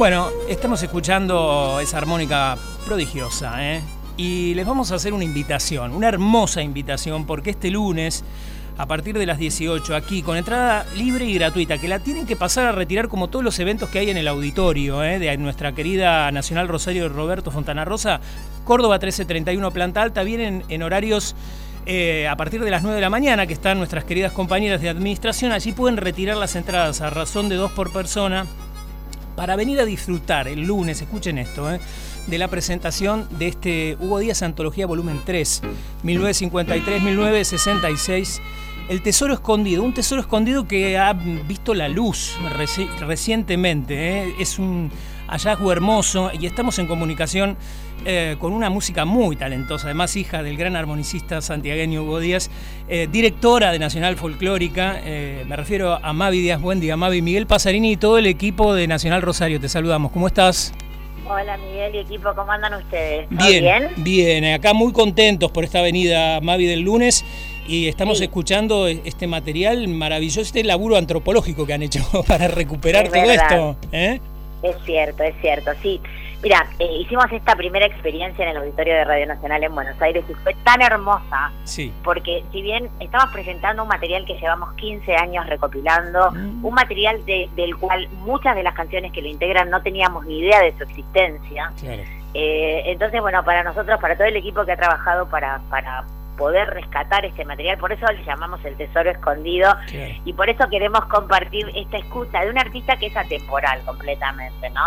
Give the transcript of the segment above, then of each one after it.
Bueno, estamos escuchando esa armónica prodigiosa, y les vamos a hacer una invitación, una hermosa invitación, porque este lunes, a partir de las 18, aquí, con entrada libre y gratuita, que la tienen que pasar a retirar como todos los eventos que hay en el auditorio, de nuestra querida Nacional Rosario Roberto Fontana Rosa, Córdoba 1331, planta alta, vienen en horarios a partir de las 9 de la mañana, que están nuestras queridas compañeras de administración. Allí pueden retirar las entradas a razón de 2 por persona para venir a disfrutar el lunes, escuchen esto, de la presentación de este Hugo Díaz Antología Volumen 3, 1953-1966, El Tesoro Escondido, un tesoro escondido que ha visto la luz recientemente, es un hallazgo hermoso, y estamos en comunicación con una música muy talentosa, además hija del gran armonicista santiagueño Hugo Díaz, directora de Nacional Folclórica, me refiero a Mavi Díaz. Buen día, Mavi. Miguel Pasarini y todo el equipo de Nacional Rosario, te saludamos. ¿Cómo estás? Hola Miguel y equipo, ¿cómo andan ustedes? Bien, bien, acá muy contentos por esta venida, Mavi, del lunes, y estamos escuchando este material maravilloso, este laburo antropológico que han hecho para recuperar todo esto. Es cierto, sí. Mira, hicimos esta primera experiencia en el auditorio de Radio Nacional en Buenos Aires y fue tan hermosa, porque si bien estamos presentando un material que llevamos 15 años recopilando, un material del cual muchas de las canciones que lo integran no teníamos ni idea de su existencia. Claro. Entonces, bueno, para nosotros, para todo el equipo que ha trabajado para poder rescatar este material, por eso le llamamos El Tesoro Escondido, y por eso queremos compartir esta escucha de un artista que es atemporal completamente, ¿no?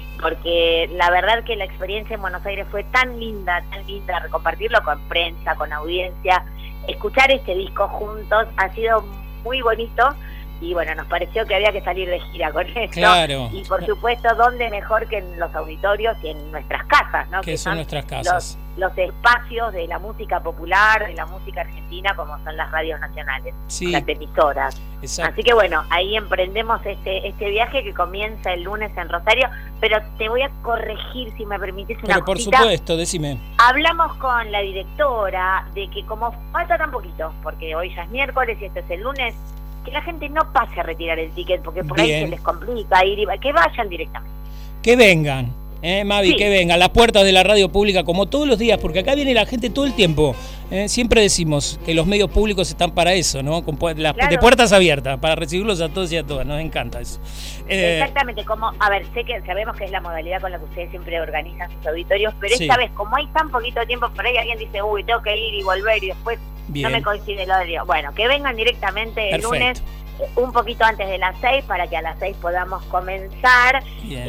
Porque la verdad que la experiencia en Buenos Aires fue tan linda, compartirlo con prensa, con audiencia, escuchar este disco juntos ha sido muy bonito. Y bueno, nos pareció que había que salir de gira con esto. Claro. Y por supuesto, ¿dónde mejor que en los auditorios y en nuestras casas, ¿no? Que son nuestras casas. Los espacios de la música popular, de la música argentina, como son las radios nacionales, las emisoras. Exacto. Así que bueno, ahí emprendemos este viaje que comienza el lunes en Rosario, pero te voy a corregir, si me permitís, una cosita. Por supuesto, decime. Hablamos con la directora de que como falta tan poquito, porque hoy ya es miércoles y este es el lunes, que la gente no pase a retirar el ticket, porque por ahí se les complica ir, que vayan directamente. Que vengan, Mavi, que vengan, las puertas de la radio pública, como todos los días, porque acá viene la gente todo el tiempo. Siempre decimos que los medios públicos están para eso, ¿no? De puertas abiertas, para recibirlos a todos y a todas, nos encanta eso. Exactamente, sabemos que es la modalidad con la que ustedes siempre organizan sus auditorios, pero esta vez, como hay tan poquito tiempo, por ahí alguien dice, tengo que ir y volver, y después no me coincide el horario. Bueno, que vengan directamente el lunes, un poquito antes de las 6, para que a las 6 podamos comenzar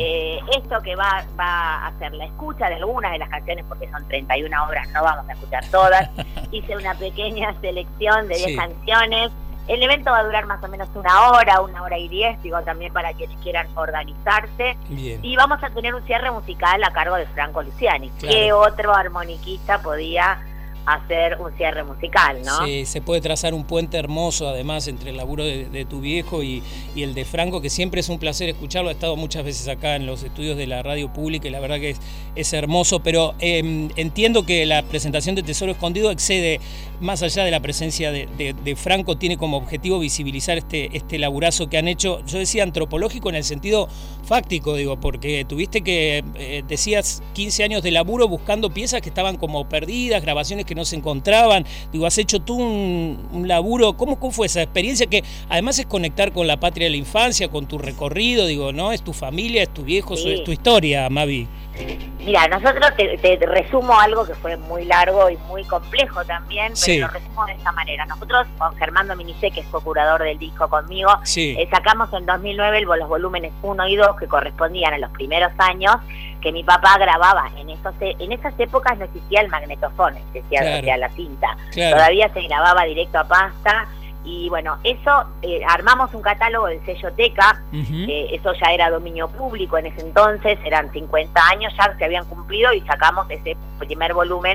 esto que va a hacer la escucha de algunas de las canciones, porque son 31 obras, no vamos a escuchar todas. Hice una pequeña selección de 10 canciones. El evento va a durar más o menos 1 hora y 10, digo, también para quienes quieran organizarse. Y vamos a tener un cierre musical a cargo de Franco Luciani. Claro. ¿Qué otro armoniquista podía hacer un cierre musical, no? Sí, se puede trazar un puente hermoso, además, entre el laburo de tu viejo y el de Franco, que siempre es un placer escucharlo. Ha estado muchas veces acá en los estudios de la radio pública y la verdad que es hermoso, pero entiendo que la presentación de Tesoro Escondido excede, más allá de la presencia de Franco, tiene como objetivo visibilizar este laburazo que han hecho, yo decía antropológico en el sentido fáctico, digo, porque tuviste que, decías, 15 años de laburo buscando piezas que estaban como perdidas, grabaciones que no se encontraban. Digo, has hecho tú un laburo. ¿Cómo fue esa experiencia? Que además es conectar con la patria de la infancia, con tu recorrido, digo, ¿no? Es tu familia, es tu viejo, es tu historia, Mavi. Mira, nosotros te resumo algo que fue muy largo y muy complejo también, pero lo resumo de esta manera. Nosotros, con Germán Dominicé, que es co-curador del disco conmigo, sacamos en 2009 los volúmenes 1 y 2, que correspondían a los primeros años que mi papá grababa. En esas épocas no existía el magnetofón, decía la cinta. Claro. Todavía se grababa directo a pasta. Y bueno, eso, armamos un catálogo del sello Teca, eso ya era dominio público en ese entonces, eran 50 años ya se habían cumplido, y sacamos ese primer volumen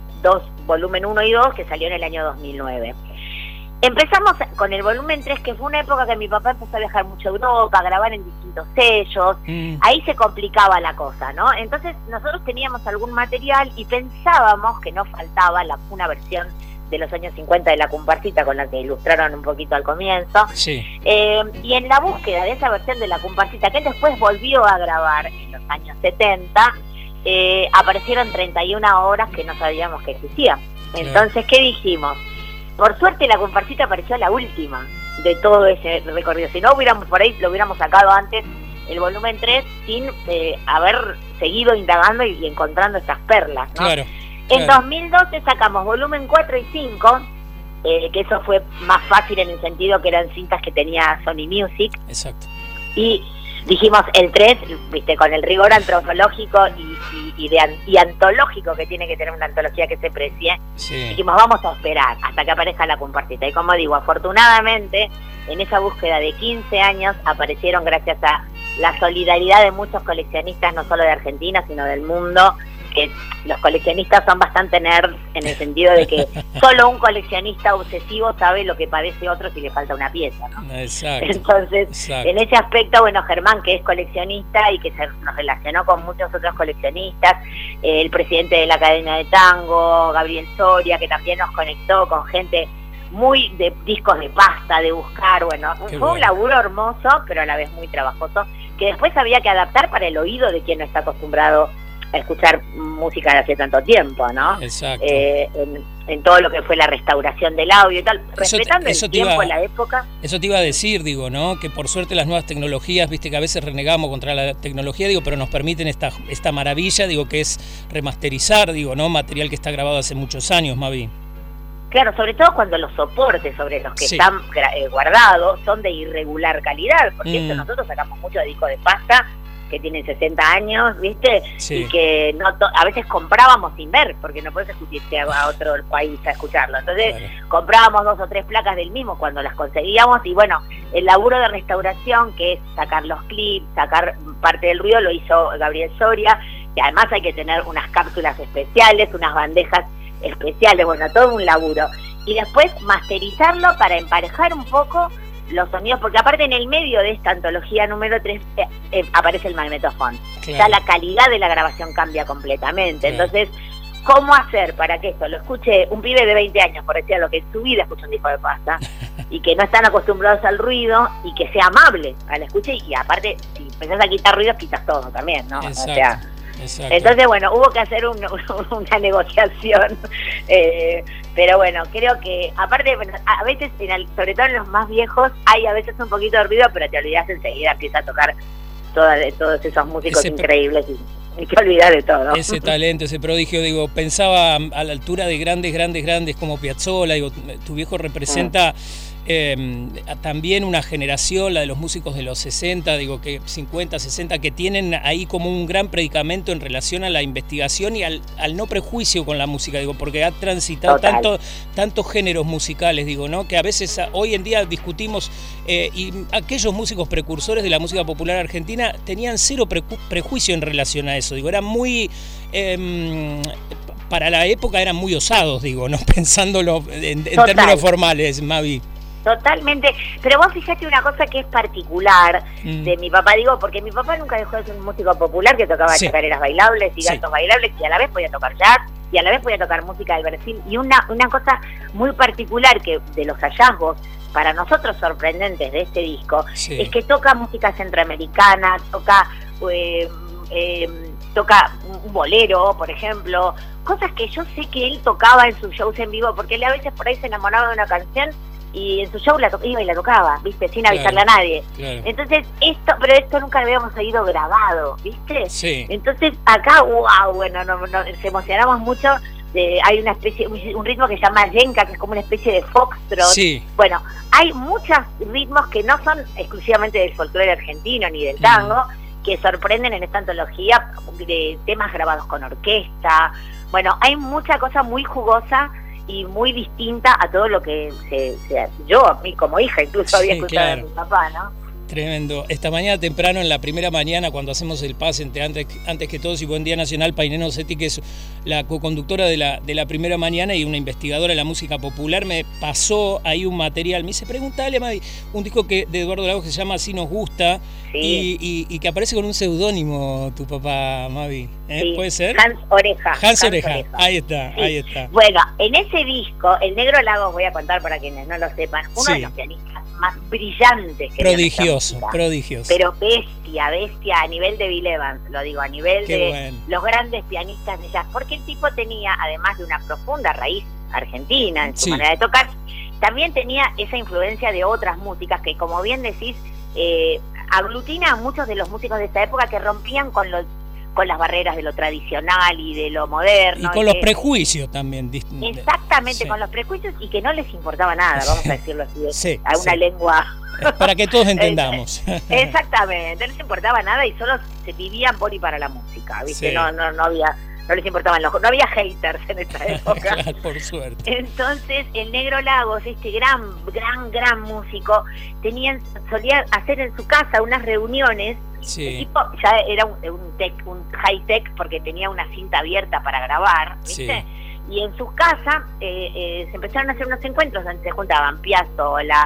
1 y 2, que salió en el año 2009. Empezamos con el volumen 3, que fue una época que mi papá empezó a viajar mucho a Europa, a grabar en distintos sellos, ahí se complicaba la cosa, ¿no? Entonces nosotros teníamos algún material y pensábamos que nos faltaba una versión de los años 50 de la comparsita, con la que ilustraron un poquito al comienzo. Sí. Y en la búsqueda de esa versión de la comparsita, que él después volvió a grabar en los años 70, aparecieron 31 obras que no sabíamos que existían. Entonces, ¿qué dijimos? Por suerte la comparsita apareció la última de todo ese recorrido. Si no hubiéramos por ahí, lo hubiéramos sacado antes, el volumen 3, sin haber seguido indagando y encontrando estas perlas, ¿no? Claro. En 2012 sacamos volumen 4 y 5, que eso fue más fácil en el sentido que eran cintas que tenía Sony Music. Exacto. Y dijimos el 3, viste, con el rigor antropológico y antológico que tiene que tener una antología que se precie. Sí. Dijimos, vamos a esperar hasta que aparezca la comparsita. Y como digo, afortunadamente, en esa búsqueda de 15 años aparecieron, gracias a la solidaridad de muchos coleccionistas, no solo de Argentina, sino del mundo, que los coleccionistas son bastante nerds en el sentido de que solo un coleccionista obsesivo sabe lo que padece otro si le falta una pieza, ¿no? Exacto. Entonces, Exacto. En ese aspecto, bueno, Germán, que es coleccionista y que nos relacionó con muchos otros coleccionistas, el presidente de la Academia de Tango, Gabriel Soria, que también nos conectó con gente muy de discos de pasta, de buscar, bueno, fue un laburo hermoso, pero a la vez muy trabajoso, que después había que adaptar para el oído de quien no está acostumbrado a escuchar música de hace tanto tiempo, ¿no? Exacto. En todo lo que fue la restauración del audio y tal, respetando el tiempo, la época. Eso te iba a decir, digo, ¿no? Que por suerte las nuevas tecnologías, viste que a veces renegamos contra la tecnología, digo, pero nos permiten esta maravilla, digo, que es remasterizar, digo, ¿no? Material que está grabado hace muchos años, Mavi. Claro, sobre todo cuando los soportes sobre los que están guardados son de irregular calidad, porque eso nosotros sacamos mucho de discos de pasta que tienen 60 años, ¿viste? Sí. Y que a veces comprábamos sin ver, porque no podés irte a otro país a escucharlo. Entonces comprábamos 2 o 3 placas del mismo cuando las conseguíamos, y bueno, el laburo de restauración, que es sacar los clips, sacar parte del ruido, lo hizo Gabriel Soria, y además hay que tener unas cápsulas especiales, unas bandejas especiales, bueno, todo un laburo. Y después masterizarlo para emparejar un poco los sonidos, porque aparte en el medio de esta antología número 3 aparece el magnetofón. Claro. Ya la calidad de la grabación cambia completamente. Claro. Entonces, ¿cómo hacer para que esto lo escuche un pibe de 20 años, por decir lo que en su vida escucha un disco de pasta, y que no están acostumbrados al ruido, y que sea amable al escuche, y aparte, si empezás a quitar ruidos, quitas todo también, ¿no? Exacto. O sea, exacto. Entonces, bueno, hubo que hacer una negociación, pero bueno, creo que, aparte, bueno, a veces, sobre todo en los más viejos, hay a veces un poquito de ruido, pero te olvidas enseguida, empieza a tocar todos esos músicos increíbles y te olvidas de todo. Ese talento, ese prodigio, digo, pensaba a la altura de grandes como Piazzolla, digo, tu viejo representa también una generación, la de los músicos de los 60, digo, que 50, 60, que tienen ahí como un gran predicamento en relación a la investigación y al no prejuicio con la música, digo, porque ha transitado tantos géneros musicales, digo, ¿no? Que a veces hoy en día discutimos, y aquellos músicos precursores de la música popular argentina tenían cero prejuicio en relación a eso, digo, eran muy para la época eran muy osados, digo, ¿no? Pensándolo en términos formales, Mavi. Totalmente, pero vos fijate una cosa que es particular de mi papá, digo, porque mi papá nunca dejó de ser un músico popular que tocaba chacareras bailables y gatos bailables, y a la vez podía tocar jazz, y a la vez podía tocar música del Brasil, y una cosa muy particular que de los hallazgos para nosotros sorprendentes de este disco, es que toca música centroamericana, toca un bolero, por ejemplo, cosas que yo sé que él tocaba en sus shows en vivo, porque él a veces por ahí se enamoraba de una canción y en su show iba y la tocaba, ¿viste? Sin avisarle a nadie. Claro. Entonces, esto nunca lo habíamos oído grabado, ¿viste? Sí. Entonces, acá, wow, bueno, se emocionamos mucho. Hay una especie, un ritmo que se llama yenka, que es como una especie de foxtrot. Sí. Bueno, hay muchos ritmos que no son exclusivamente del folclore argentino ni del tango, que sorprenden en esta antología, de temas grabados con orquesta. Bueno, hay mucha cosa muy jugosa y muy distinta a todo lo que yo, a mí como hija, incluso había escuchado a mi papá, ¿no? Tremendo. Esta mañana temprano, en la primera mañana, cuando hacemos el pase entre antes que todos y Buen Día Nacional, Paineno Setti, que es la co-conductora de la primera mañana y una investigadora de la música popular, me pasó ahí un material. Me dice, pregúntale, Mavi, un disco de Eduardo Lagos que se llama Así nos gusta, sí. y que aparece con un seudónimo tu papá, Mavi. Sí. ¿Puede ser? Hans Oreja. Hans Oreja. Ahí está, sí. Ahí está. Bueno, en ese disco, el Negro Lagos, voy a contar para quienes no lo sepan, uno de los pianistas más brillantes que prodigioso. Pero bestia a nivel de Bill Evans, lo digo, a nivel los grandes pianistas de jazz, porque el tipo tenía, además de una profunda raíz argentina en su manera de tocar, también tenía esa influencia de otras músicas que, como bien decís, aglutina a muchos de los músicos de esta época que rompían con las barreras de lo tradicional y de lo moderno. Y con los prejuicios también. Exactamente, con los prejuicios, y que no les importaba nada, vamos a decirlo así, a una lengua... Para que todos entendamos. Exactamente, no les importaba nada y solo se vivían por y para la música, ¿viste? Sí. No les importaban no había haters en esa época. Claro, por suerte. Entonces, el Negro Lagos, este gran músico, solía hacer en su casa unas reuniones. Sí. El tipo ya era un high tech porque tenía una cinta abierta para grabar, ¿viste? Sí. Y en su casa se empezaron a hacer unos encuentros donde se juntaban Piazzolla,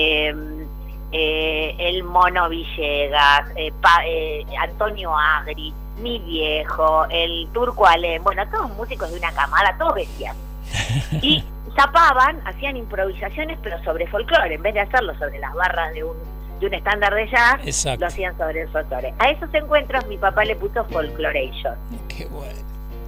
el Mono Villegas, Antonio Agri, mi viejo, el Turco Alem, bueno, todos músicos de una camada, todos bestias. Y zapaban, hacían improvisaciones, pero sobre folclore, en vez de hacerlo sobre las barras de un estándar de jazz. Exacto. Lo hacían sobre el folclore. A esos encuentros mi papá le puso Folkloration. Qué bueno.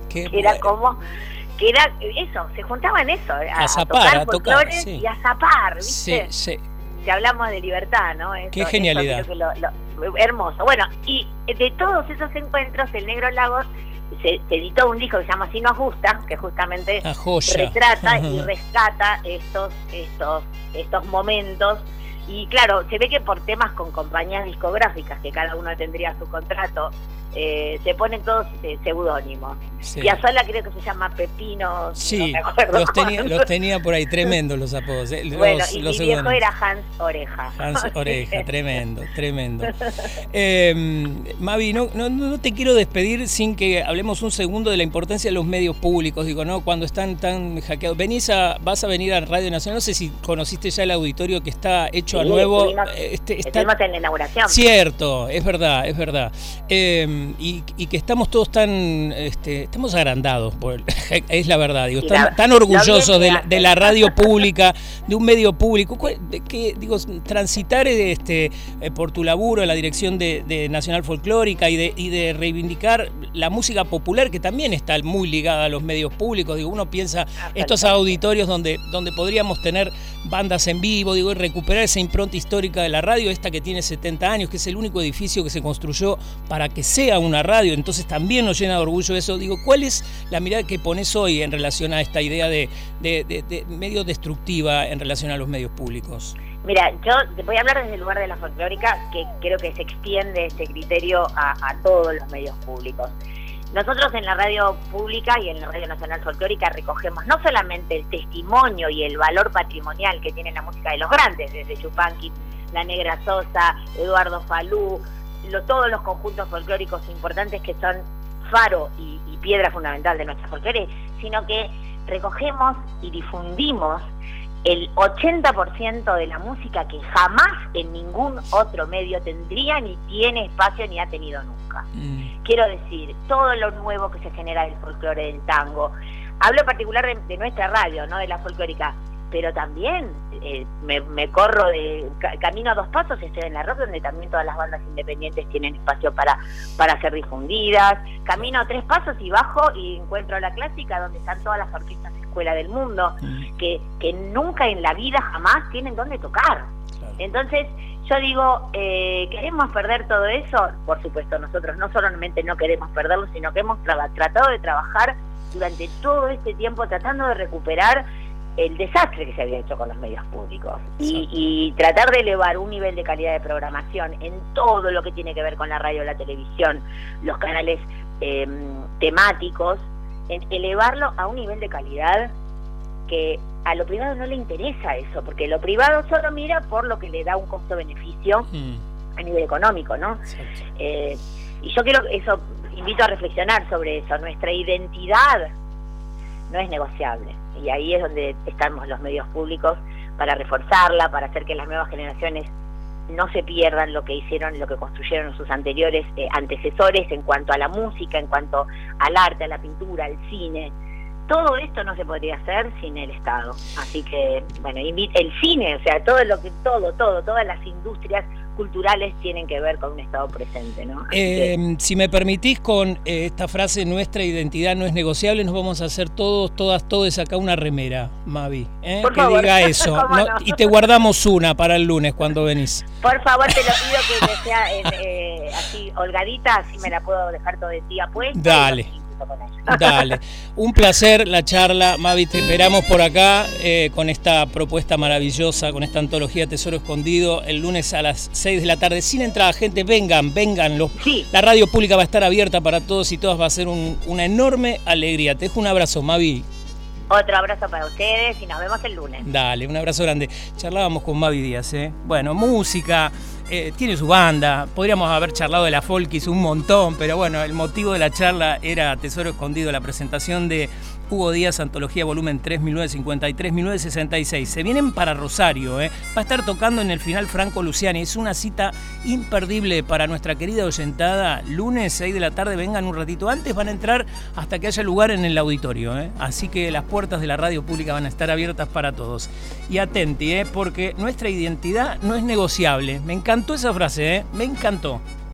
Que era eso, se juntaban eso, a tocar, sí. Y a zapar, ¿viste? Sí. Si hablamos de libertad, ¿no? Eso, qué genialidad. Eso creo que hermoso. Bueno, y de todos esos encuentros, el Negro Lagos se editó un disco que se llama Así nos gusta, que justamente retrata y rescata estos momentos. Y claro, se ve que por temas con compañías discográficas, que cada uno tendría su contrato, se ponen todos seudónimos. Sí. Piazzolla creo que se llama Pepino. Sí, no me acuerdo los tenía por ahí, tremendos los apodos. Bueno, y mi viejo era Hans Oreja. Hans Oreja, tremendo. Mavi, no te quiero despedir sin que hablemos un segundo de la importancia de los medios públicos, digo, ¿no? Cuando están tan hackeados. Vas a venir a Radio Nacional, no sé si conociste ya el auditorio que está hecho a nuevo. Estuvimos en la inauguración. Cierto, es verdad. Y que estamos todos estamos agrandados, es la verdad, digo, tan orgullosos de la radio pública, de un medio público, que digo, transitar por tu laburo en la dirección de Nacional Folclórica y de reivindicar la música popular, que también está muy ligada a los medios públicos, digo, uno piensa estos auditorios donde podríamos tener bandas en vivo, digo, y recuperar esa impronta histórica de la radio, esta que tiene 70 años, que es el único edificio que se construyó para que sea una radio, entonces también nos llena de orgullo eso. Digo, ¿cuál es la mirada que pones hoy en relación a esta idea de medio destructiva en relación a los medios públicos? Mira, yo te voy a hablar desde el lugar de la folclórica, que creo que se extiende este criterio a todos los medios públicos. Nosotros en la radio pública y en la Radio Nacional Folclórica recogemos no solamente el testimonio y el valor patrimonial que tiene la música de los grandes, desde Chupanqui, La Negra Sosa, Eduardo Falú, todos los conjuntos folclóricos importantes que son faro y piedra fundamental de nuestra folclore, sino que recogemos y difundimos el 80% de la música que jamás en ningún otro medio tendría, ni tiene espacio, ni ha tenido nunca. Quiero decir, todo lo nuevo que se genera del folclore, del tango. Hablo en particular de nuestra radio, no de la folclórica, pero también me corro camino a 2 pasos, estoy en la rock, donde también todas las bandas independientes tienen espacio para ser difundidas. Camino 3 pasos y bajo y encuentro la clásica, donde están todas las orquestas de escuela del mundo, que nunca en la vida jamás tienen dónde tocar. Claro. Entonces, yo digo, ¿queremos perder todo eso? Por supuesto, nosotros no solamente no queremos perderlo, sino que hemos tratado de trabajar durante todo este tiempo tratando de recuperar el desastre que se había hecho con los medios públicos y tratar de elevar un nivel de calidad de programación en todo lo que tiene que ver con la radio, la televisión, los canales temáticos, elevarlo a un nivel de calidad que a lo privado no le interesa eso, porque lo privado solo mira por lo que le da un costo-beneficio a nivel económico, ¿no? Y yo quiero eso, invito a reflexionar sobre eso. Nuestra identidad no es negociable, y ahí es donde estamos los medios públicos para reforzarla, para hacer que las nuevas generaciones no se pierdan lo que hicieron, lo que construyeron sus anteriores antecesores en cuanto a la música, en cuanto al arte, a la pintura, al cine. Todo esto no se podría hacer sin el Estado. Así que, bueno, el cine, o sea, todas las industrias culturales tienen que ver con un Estado presente, ¿no? Si me permitís, con esta frase, nuestra identidad no es negociable, nos vamos a hacer todos acá una remera, Mavi, Por que favor. diga eso. No, y te guardamos una para el lunes cuando venís. Por favor, te lo pido que sea así holgadita, así me la puedo dejar todo el día puesta. Dale. Dale, un placer la charla, Mavi, te esperamos por acá con esta propuesta maravillosa, con esta antología Tesoro Escondido, el lunes a las 6 de la tarde, sin entrada, gente, vengan, sí. La radio pública va a estar abierta para todos y todas, va a ser una enorme alegría. Te dejo un abrazo, Mavi. Otro abrazo para ustedes y nos vemos el lunes. Dale, un abrazo grande. Charlábamos con Mavi Díaz, Bueno, música, tiene su banda, podríamos haber charlado de la Folkis un montón, pero bueno, el motivo de la charla era Tesoro Escondido, la presentación de Hugo Díaz, Antología Volumen 3, 1953-1966. Se vienen para Rosario, Va a estar tocando en el final Franco Luciani. Es una cita imperdible para nuestra querida oyentada. Lunes, 6 de la tarde, vengan un ratito antes, van a entrar hasta que haya lugar en el auditorio, Así que las puertas de la radio pública van a estar abiertas para todos. Y atenti, porque nuestra identidad no es negociable. Me encantó esa frase, me encantó.